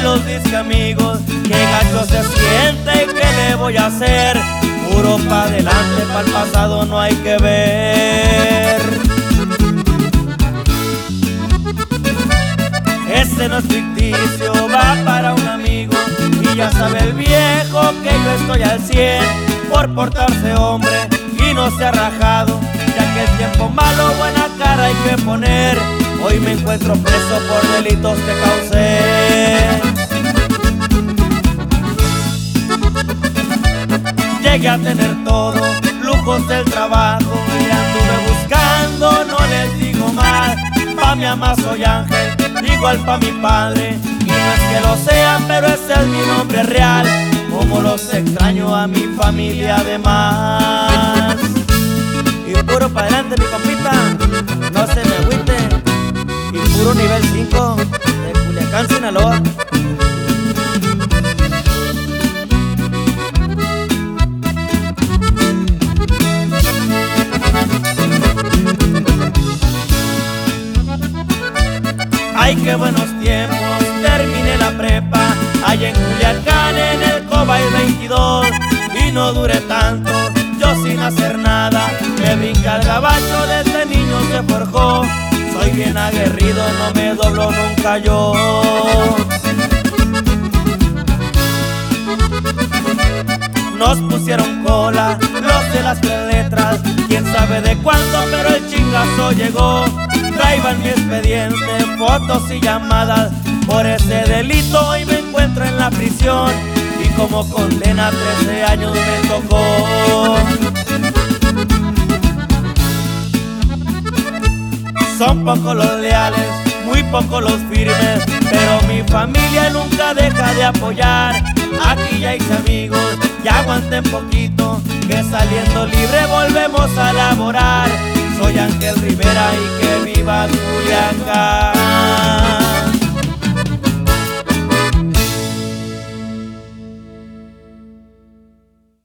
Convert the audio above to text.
los disque amigos, qué gacho se siente y qué le voy a hacer. Puro pa' adelante, pa'l pasado no hay que ver. Ese no es ficticio, va para un amigo. Y ya sabe el viejo que yo estoy al 100 por portarse hombre y no se ha rajado, ya que el tiempo malo buena cara hay que poner. Hoy me encuentro preso por delitos que causé. Llegué a tener todo, lujos del trabajo, y anduve buscando, no les digo más. Pa' mi mamá soy Ángel, igual pa' mi padre, y no es que lo sean, pero ese es mi nombre real. Como los extraño a mi familia además. Y puro pa' adelante mi compita, no se me agüite. Y puro nivel 5 de Culiacán, Sinaloa. Ay, qué buenos tiempos, terminé la prepa allá en Culiacán en el Cobay 22. Y no duré tanto, yo sin hacer nada, me brinca el gabacho, desde niño se forjó. Soy bien aguerrido, no me doblo nunca yo. Nos pusieron cola los de las 3 letras, quién sabe de cuándo, pero el chingazo llegó. Traigan mi expediente, fotos y llamadas, por ese delito hoy me encuentro en la prisión. Y como condena 13 años me tocó. Son pocos los leales, muy pocos los firmes, pero mi familia nunca deja de apoyar. Aquí ya hice amigos, ya aguanten poquito, que saliendo libre volvemos a laborar. Soy Ángel Rivera y que viva Culiacán.